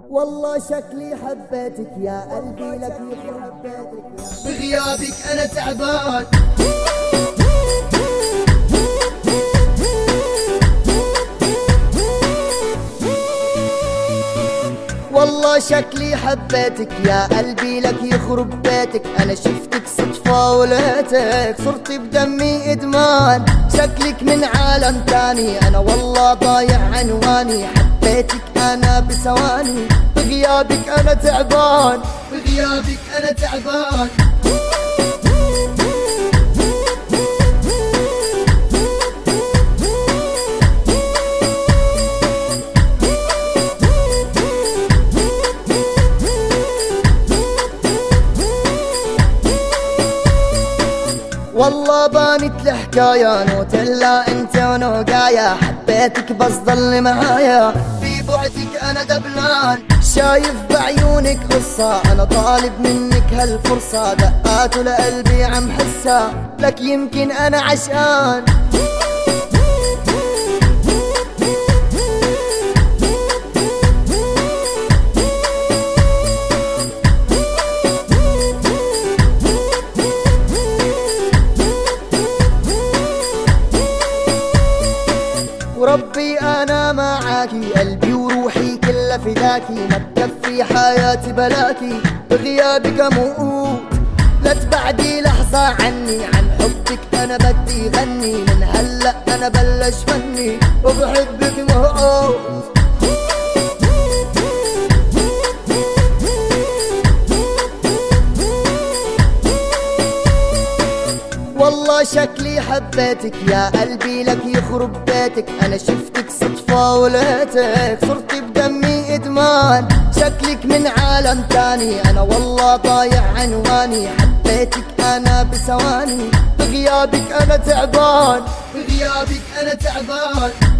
والله شكلي حبيتك يا قلبي لك حبيتك بغيابك أنا تعبان. والله شكلي حبيتك يا قلبي لك يخرب بيتك. انا شفتك صدفة ولقيتك صرت بدمي ادمان. شكلك من عالم تاني انا والله ضايع عنواني. حبيتك انا بثواني بغيابك انا تعبان. بغيابك أنا تعبان. والله بانت الحكاية نوتيلا انت ونوقايا. حبيتك بس ضل معايا في بعدك انا دبلان. شايف بعيونك قصة انا طالب منك هالفرصة. دقات لقلبي عم حسها لك يمكن انا عشقان. وربي انا معاكي قلبي وروحي كلها فداكي. ما تكفي حياتي بلاكي بغيابك اموت. لا تبعدي لحظة عني عن حبك انا بدي غني. من هلا انا بلش فني وبحبك موت. والله شكلي حبيتك يا قلبي لك يخرب بيتك. انا شفتك صدفة ولقيتك صرت بدمي ادمان. شكلك من عالم تاني انا والله ضايع عنواني. حبيتك انا بثواني بغيابك انا تعبان. بغيابك أنا تعبان.